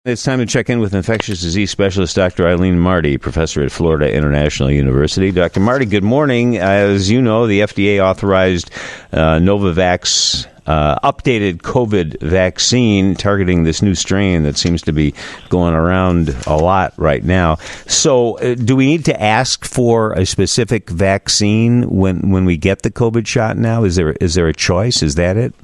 It's time to check in with infectious disease specialist Dr. Eileen Marty, professor at Florida International University. Dr. Marty, good morning. As you know, the FDA authorized Novavax updated COVID vaccine targeting this new strain that seems to be going around a lot right now. So do we need to ask for a specific vaccine when we get the COVID shot now? Is there a choice? Is that it?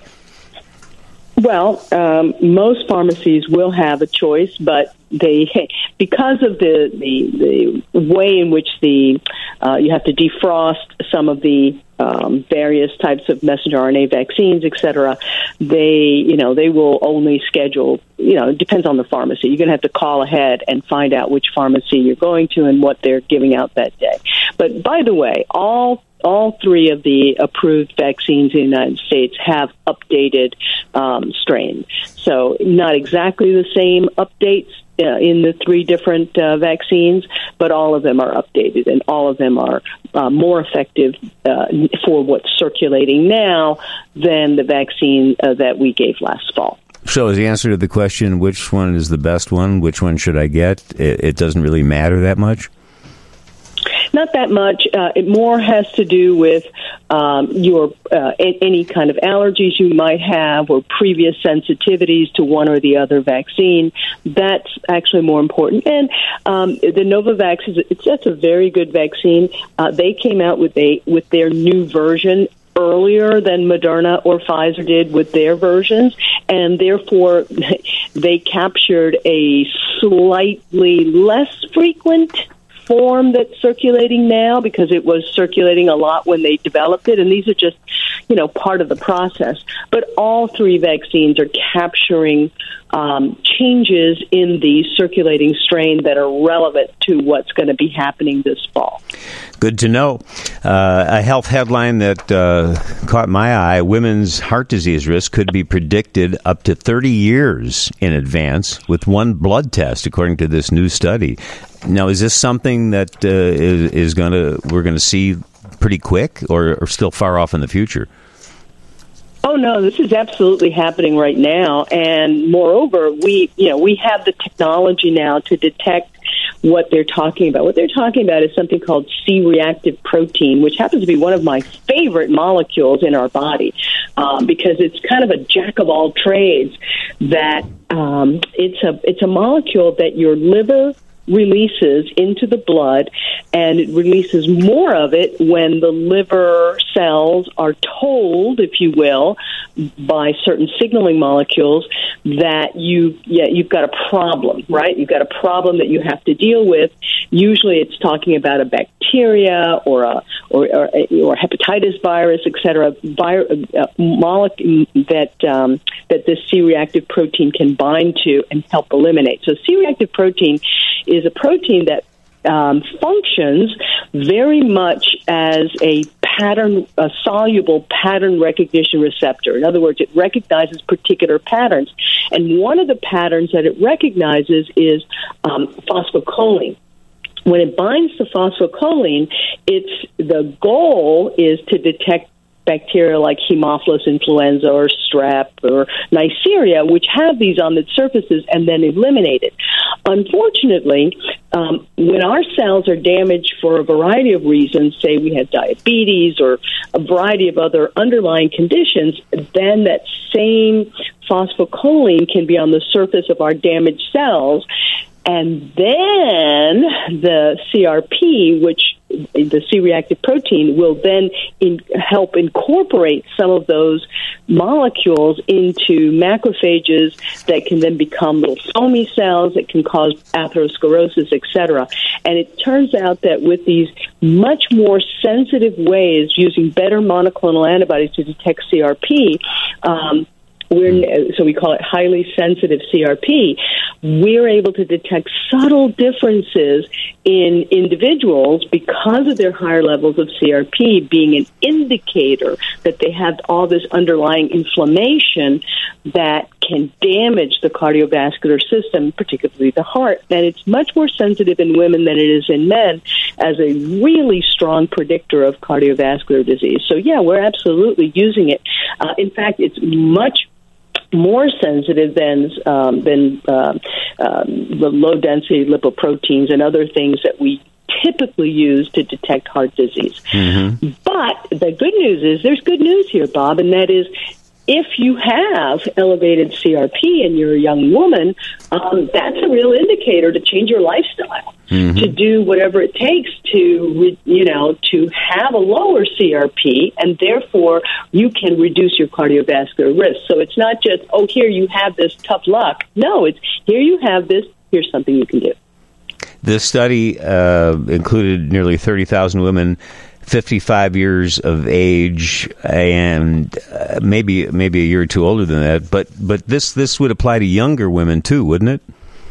Well, most pharmacies will have a choice, but because of the way in which you have to defrost some of the various types of messenger RNA vaccines, et cetera, they will only schedule, it depends on the pharmacy. You're going to have to call ahead and find out which pharmacy you're going to and what they're giving out that day. But by the way, all three of the approved vaccines in the United States have updated strains. So not exactly the same updates in the three different vaccines, but all of them are updated, and all of them are more effective for what's circulating now than the vaccine that we gave last fall. So is the answer to the question, which one is the best one, which one should I get, it doesn't really matter that much? Not that much. It more has to do with your any kind of allergies you might have or previous sensitivities to one or the other vaccine. That's actually more important. And the Novavax that's a very good vaccine. They came out with their new version earlier than Moderna or Pfizer did with their versions, and therefore they captured a slightly less frequent form that's circulating now, because it was circulating a lot when they developed it, and these are just, part of the process. But all three vaccines are capturing changes in the circulating strain that are relevant to what's going to be happening this fall. Good to know. A health headline that caught my eye: women's heart disease risk could be predicted up to 30 years in advance with one blood test, according to this new study. Now, is this something that we're going to see pretty quick, or still far off in the future? Oh no, this is absolutely happening right now, and moreover, we have the technology now to detect what they're talking about. What they're talking about is something called C-reactive protein, which happens to be one of my favorite molecules in our body, because it's kind of a jack of all trades. That it's a molecule that your liver releases into the blood, and it releases more of it when the liver cells are told, if you will, by certain signaling molecules that you've got a problem, right? You've got a problem that you have to deal with. Usually it's talking about a bacteria or a hepatitis virus, et cetera, molecule that this C-reactive protein can bind to and help eliminate. So C-reactive protein is a protein that functions very much as a soluble pattern recognition receptor. In other words, it recognizes particular patterns. And one of the patterns that it recognizes is phosphocholine. When it binds to phosphocholine, the goal is to detect bacteria like Haemophilus influenza or strep or Neisseria, which have these on the surfaces, and then eliminate it. Unfortunately, when our cells are damaged for a variety of reasons, say we have diabetes or a variety of other underlying conditions, then that same phosphocholine can be on the surface of our damaged cells, and then the CRP, which the C-reactive protein, will then help incorporate some of those molecules into macrophages that can then become little foamy cells that can cause atherosclerosis, etc. And it turns out that with these much more sensitive ways, using better monoclonal antibodies to detect CRP, so we call it highly sensitive CRP, we're able to detect subtle differences in individuals because of their higher levels of CRP being an indicator that they have all this underlying inflammation that can damage the cardiovascular system, particularly the heart. And it's much more sensitive in women than it is in men as a really strong predictor of cardiovascular disease. So, yeah, we're absolutely using it. In fact, it's much more sensitive than the low-density lipoproteins and other things that we typically use to detect heart disease. Mm-hmm. But the good news is there's good news here, Bob, and that is if you have elevated CRP and you're a young woman, that's a real indicator to change your lifestyle, to do whatever it takes to have a lower CRP, and therefore you can reduce your cardiovascular risk. So it's not just, here you have this tough luck. No, it's here you have this, here's something you can do. This study included nearly 30,000 women, 55 years of age, and maybe a year or two older than that. But this would apply to younger women too, wouldn't it?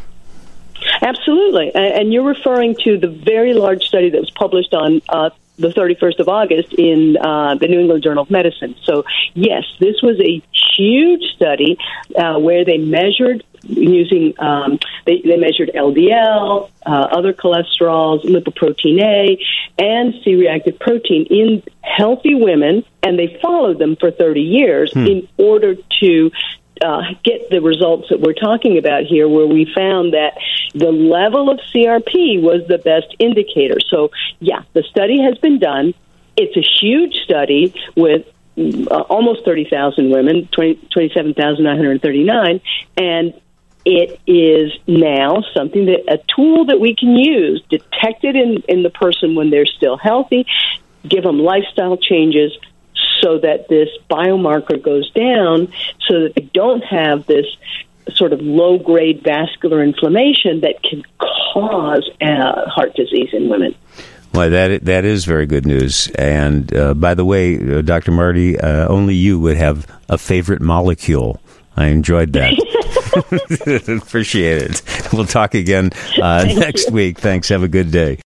Absolutely. And you're referring to the very large study that was published on the 31st of August in the New England Journal of Medicine. So, yes, this was a huge study where they measured using they measured LDL, other cholesterols, lipoprotein A, and C-reactive protein in healthy women, and they followed them for 30 years in order to get the results that we're talking about here, where we found that the level of CRP was the best indicator. So, yeah, the study has been done. It's a huge study with almost 30,000 women, 27,939, and it is now something a tool that we can use, detect it in the person when they're still healthy, give them lifestyle changes so that this biomarker goes down so that they don't have this sort of low-grade vascular inflammation that can cause heart disease in women. Well, that is very good news. And by the way, Dr. Marty, only you would have a favorite molecule. I enjoyed that. Appreciate it. We'll talk again next week. Thanks. Have a good day.